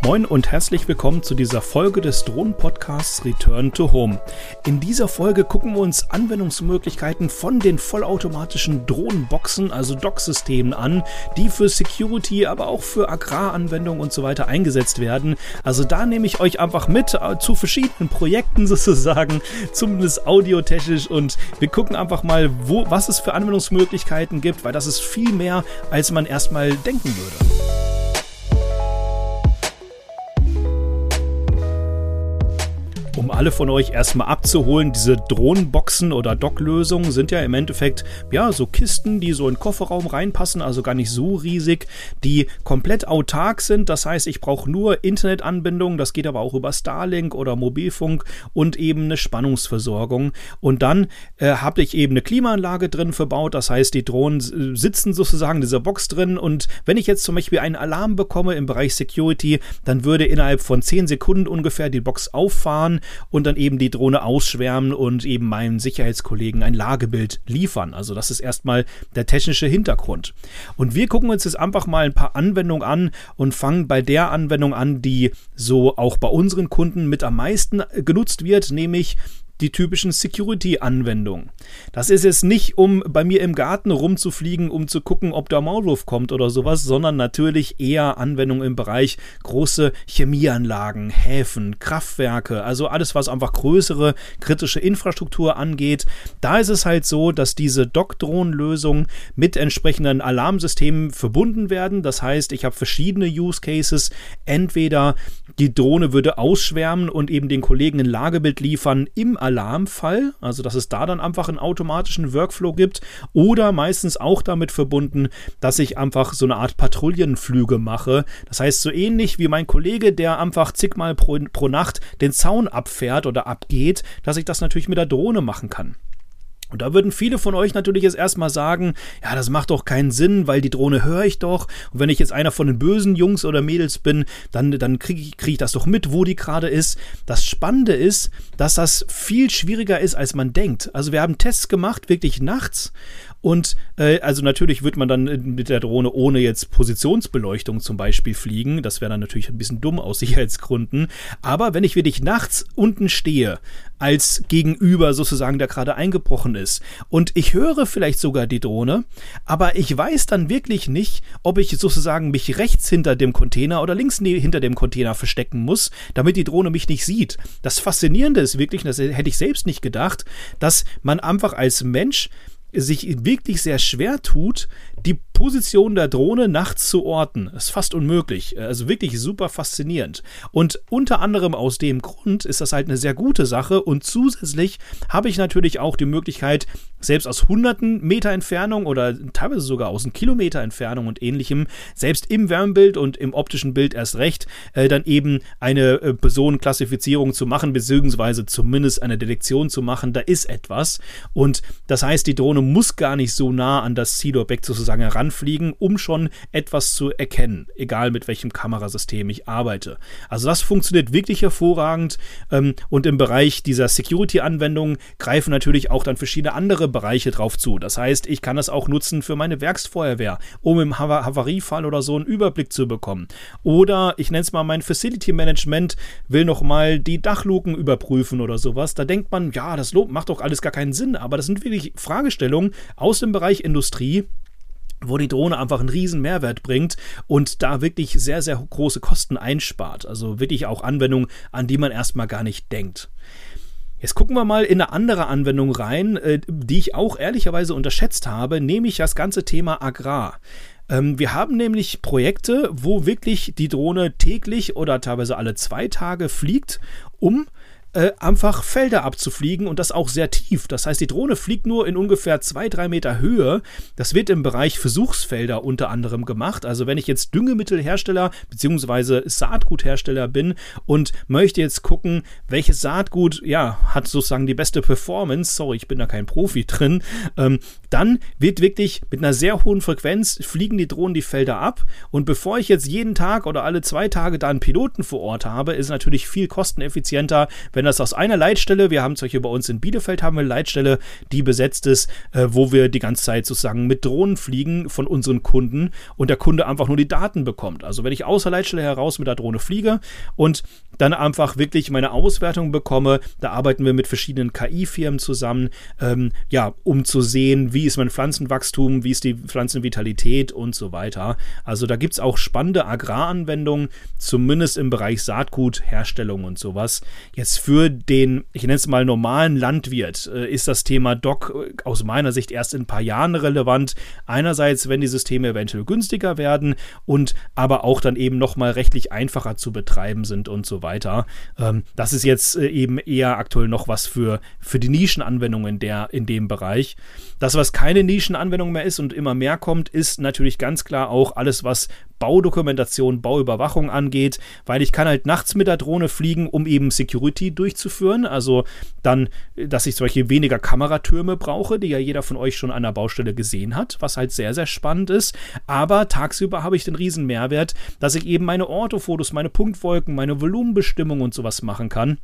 Moin und herzlich willkommen zu dieser Folge des Drohnen-Podcasts Return to Home. In dieser Folge gucken wir uns Anwendungsmöglichkeiten von den vollautomatischen Drohnenboxen, also Dock-Systemen an, die für Security, aber auch für Agraranwendungen und so weiter eingesetzt werden. Also da nehme ich euch einfach mit zu verschiedenen Projekten sozusagen, zumindest audiotechnisch, und wir gucken einfach mal, was es für Anwendungsmöglichkeiten gibt, weil das ist viel mehr, als man erstmal denken würde. Um alle von euch erstmal abzuholen, diese Drohnenboxen oder Docklösungen sind ja im Endeffekt so Kisten, die so in den Kofferraum reinpassen, also gar nicht so riesig, die komplett autark sind. Das heißt, ich brauche nur Internetanbindung, das geht aber auch über Starlink oder Mobilfunk und eben eine Spannungsversorgung. Und dann habe ich eben eine Klimaanlage drin verbaut, das heißt, die Drohnen sitzen sozusagen in dieser Box drin, und wenn ich jetzt zum Beispiel einen Alarm bekomme im Bereich Security, dann würde innerhalb von 10 Sekunden ungefähr die Box auffahren und dann eben die Drohne ausschwärmen und eben meinem Sicherheitskollegen ein Lagebild liefern. Also das ist erstmal der technische Hintergrund. Und wir gucken uns jetzt einfach mal ein paar Anwendungen an und fangen bei der Anwendung an, die so auch bei unseren Kunden mit am meisten genutzt wird, nämlich die typischen Security-Anwendungen. Das ist jetzt nicht, um bei mir im Garten rumzufliegen, um zu gucken, ob der Maulwurf kommt oder sowas, sondern natürlich eher Anwendungen im Bereich große Chemieanlagen, Häfen, Kraftwerke, also alles, was einfach größere kritische Infrastruktur angeht. Da ist es halt so, dass diese Dock-Drohnen-Lösungen mit entsprechenden Alarmsystemen verbunden werden. Das heißt, ich habe verschiedene Use Cases. Entweder die Drohne würde ausschwärmen und eben den Kollegen ein Lagebild liefern im Alarmfall, also dass es da dann einfach einen automatischen Workflow gibt, oder meistens auch damit verbunden, dass ich einfach so eine Art Patrouillenflüge mache. Das heißt, so ähnlich wie mein Kollege, der einfach zigmal pro Nacht den Zaun abfährt oder abgeht, dass ich das natürlich mit der Drohne machen kann. Und da würden viele von euch natürlich jetzt erstmal sagen, ja, das macht doch keinen Sinn, weil die Drohne höre ich doch. Und wenn ich jetzt einer von den bösen Jungs oder Mädels bin, dann kriege ich das doch mit, wo die gerade ist. Das Spannende ist, dass das viel schwieriger ist, als man denkt. Also wir haben Tests gemacht, wirklich nachts. Und also natürlich wird man dann mit der Drohne ohne jetzt Positionsbeleuchtung zum Beispiel fliegen. Das wäre dann natürlich ein bisschen dumm aus Sicherheitsgründen. Aber wenn ich wirklich nachts unten stehe, als Gegenüber sozusagen, der gerade eingebrochen ist, und ich höre vielleicht sogar die Drohne, aber ich weiß dann wirklich nicht, ob ich sozusagen mich rechts hinter dem Container oder links hinter dem Container verstecken muss, damit die Drohne mich nicht sieht. Das Faszinierende ist wirklich, das hätte ich selbst nicht gedacht, dass man einfach als Mensch sich wirklich sehr schwer tut, die Position der Drohne nachts zu orten. Das ist fast unmöglich. Also wirklich super faszinierend. Und unter anderem aus dem Grund ist das halt eine sehr gute Sache, und zusätzlich habe ich natürlich auch die Möglichkeit, selbst aus hunderten Meter Entfernung oder teilweise sogar aus einem Kilometer Entfernung und ähnlichem, selbst im Wärmebild und im optischen Bild erst recht, dann eben eine Personenklassifizierung zu machen, beziehungsweise zumindest eine Detektion zu machen. Da ist etwas. Und das heißt, die Drohne muss gar nicht so nah an das Zielobjekt sozusagen heranfliegen, um schon etwas zu erkennen, egal mit welchem Kamerasystem ich arbeite. Also das funktioniert wirklich hervorragend, und im Bereich dieser Security-Anwendungen greifen natürlich auch dann verschiedene andere Bereiche drauf zu. Das heißt, ich kann das auch nutzen für meine Werksfeuerwehr, um im Havariefall oder so einen Überblick zu bekommen. Oder ich nenne es mal mein Facility Management, will nochmal die Dachluken überprüfen oder sowas. Da denkt man, ja, das macht doch alles gar keinen Sinn, aber das sind wirklich Fragestellungen aus dem Bereich Industrie, wo die Drohne einfach einen riesen Mehrwert bringt und da wirklich sehr, sehr große Kosten einspart. Also wirklich auch Anwendungen, an die man erstmal gar nicht denkt. Jetzt gucken wir mal in eine andere Anwendung rein, die ich auch ehrlicherweise unterschätzt habe, nämlich das ganze Thema Agrar. Wir haben nämlich Projekte, wo wirklich die Drohne täglich oder teilweise alle 2 Tage fliegt, um einfach Felder abzufliegen, und das auch sehr tief. Das heißt, die Drohne fliegt nur in ungefähr 2-3 Meter Höhe. Das wird im Bereich Versuchsfelder unter anderem gemacht. Also wenn ich jetzt Düngemittelhersteller bzw. Saatguthersteller bin und möchte jetzt gucken, welches Saatgut hat sozusagen die beste Performance, sorry, ich bin da kein Profi drin, dann wird wirklich mit einer sehr hohen Frequenz fliegen die Drohnen die Felder ab, und bevor ich jetzt jeden Tag oder alle 2 Tage da einen Piloten vor Ort habe, ist es natürlich viel kosteneffizienter, wenn das aus einer Leitstelle. Wir haben zum Beispiel bei uns in Bielefeld haben wir eine Leitstelle, die besetzt ist, wo wir die ganze Zeit sozusagen mit Drohnen fliegen von unseren Kunden und der Kunde einfach nur die Daten bekommt. Also wenn ich aus der Leitstelle heraus mit der Drohne fliege und dann einfach wirklich meine Auswertung bekomme, da arbeiten wir mit verschiedenen KI-Firmen zusammen, um zu sehen, wie ist mein Pflanzenwachstum, wie ist die Pflanzenvitalität und so weiter. Also da gibt es auch spannende Agraranwendungen, zumindest im Bereich Saatgutherstellung und sowas. Jetzt für den, ich nenne es mal normalen Landwirt, ist das Thema DOC aus meiner Sicht erst in ein paar Jahren relevant. Einerseits, wenn die Systeme eventuell günstiger werden und aber auch dann eben nochmal rechtlich einfacher zu betreiben sind und so weiter. Das ist jetzt eben eher aktuell noch was für die Nischenanwendungen in dem Bereich. Das, was keine Nischenanwendung mehr ist und immer mehr kommt, ist natürlich ganz klar auch alles, was Baudokumentation, Bauüberwachung angeht, weil ich kann halt nachts mit der Drohne fliegen, um eben Security durchzuführen, also dann, dass ich zum Beispiel weniger Kameratürme brauche, die ja jeder von euch schon an der Baustelle gesehen hat, was halt sehr, sehr spannend ist, aber tagsüber habe ich den riesen Mehrwert, dass ich eben meine Orthofotos, meine Punktwolken, meine Volumenbestimmung und sowas machen kann.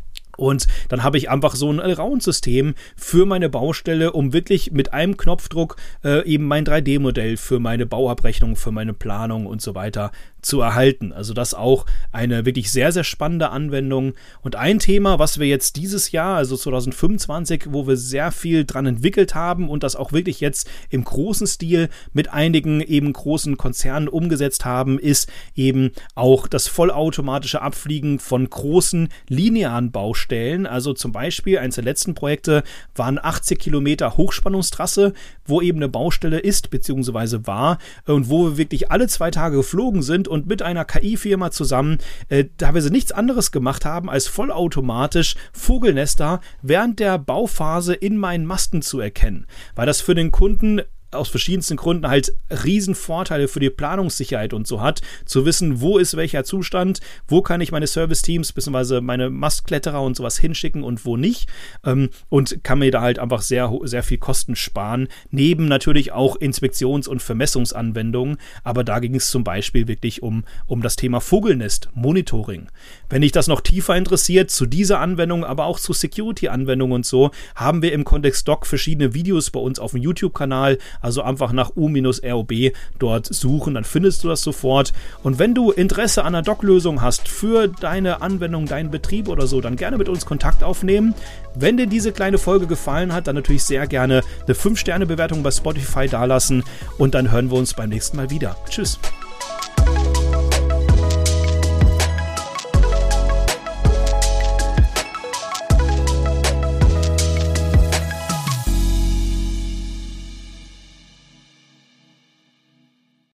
Und dann habe ich einfach so ein Allround-System für meine Baustelle, um wirklich mit einem Knopfdruck eben mein 3D-Modell für meine Bauabrechnung, für meine Planung und so weiter zu erhalten. Also das auch eine wirklich sehr, sehr spannende Anwendung. Und ein Thema, was wir jetzt dieses Jahr, also 2025, wo wir sehr viel dran entwickelt haben und das auch wirklich jetzt im großen Stil mit einigen eben großen Konzernen umgesetzt haben, ist eben auch das vollautomatische Abfliegen von großen linearen Baustellen. Also zum Beispiel, eines der letzten Projekte waren 80 Kilometer Hochspannungstrasse, wo eben eine Baustelle ist, beziehungsweise war, und wo wir wirklich alle 2 Tage geflogen sind und mit einer KI-Firma zusammen, da wir sie nichts anderes gemacht haben, als vollautomatisch Vogelnester während der Bauphase in meinen Masten zu erkennen. Weil das für den Kunden aus verschiedensten Gründen halt Riesenvorteile für die Planungssicherheit und so hat, zu wissen, wo ist welcher Zustand, wo kann ich meine Service-Teams bzw. meine Mastkletterer und sowas hinschicken und wo nicht, und kann mir da halt einfach sehr, sehr viel Kosten sparen, neben natürlich auch Inspektions- und Vermessungsanwendungen, aber da ging es zum Beispiel wirklich um das Thema Vogelnest-Monitoring. Wenn dich das noch tiefer interessiert, zu dieser Anwendung, aber auch zu Security-Anwendungen und so, haben wir im Kontext Doc verschiedene Videos bei uns auf dem YouTube-Kanal. Also einfach nach U-ROB dort suchen, dann findest du das sofort. Und wenn du Interesse an einer Doc-Lösung hast für deine Anwendung, deinen Betrieb oder so, dann gerne mit uns Kontakt aufnehmen. Wenn dir diese kleine Folge gefallen hat, dann natürlich sehr gerne eine 5-Sterne-Bewertung bei Spotify dalassen und dann hören wir uns beim nächsten Mal wieder. Tschüss.